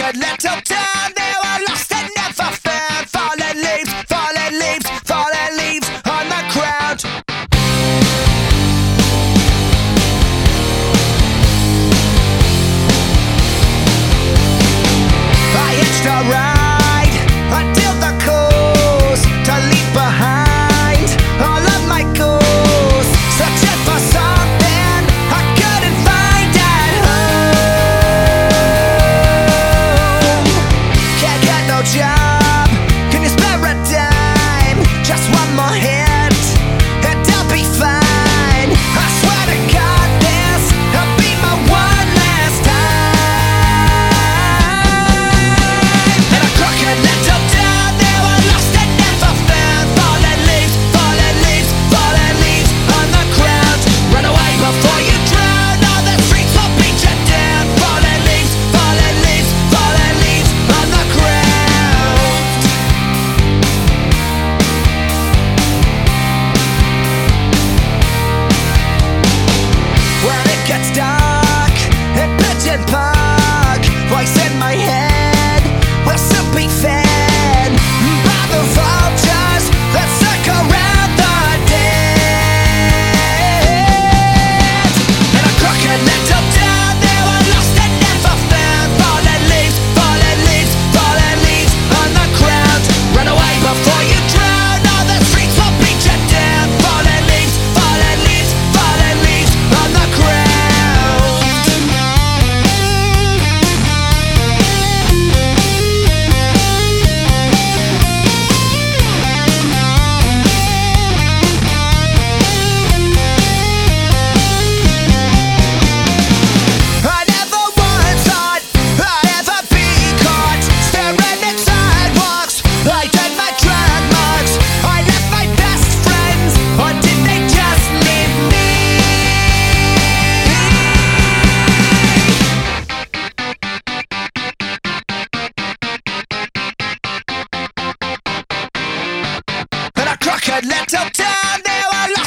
crooked little town, they were lost and never found. Fallen leaves, fallen leaves, fallen leaves on the ground. I hitched a ride until the coast to leave behind all of my goals, searching for something I couldn't find at home. Can't get no job, can you spare a dime? Just one more hit and I'll be fine. I swear to God this'll be my one last time. In a crooked little town, they were lost and never found. Fallen leaves, fallen leaves, fallen leaves on the ground. Run away before you drown, all the streets will beat you down. Fallen leaves, fallen leaves, fallen leaves on the ground. When it gets dark in Pigeon Park, voice in my head will soon be fed by the vultures that circle around the dead. In a crooked little town, they were lost and never found. Fallen leaves, fallen leaves, fallen leaves on the ground. Run away before you drown, all the streets will beat you down. Fallen leaves, fallen leaves, fallen leaves on the ground. I never once thought I'd ever be caught staring at sidewalks. I did my drag marks. I left my best friends, or did they just leave me? In a crooked little town, they were lost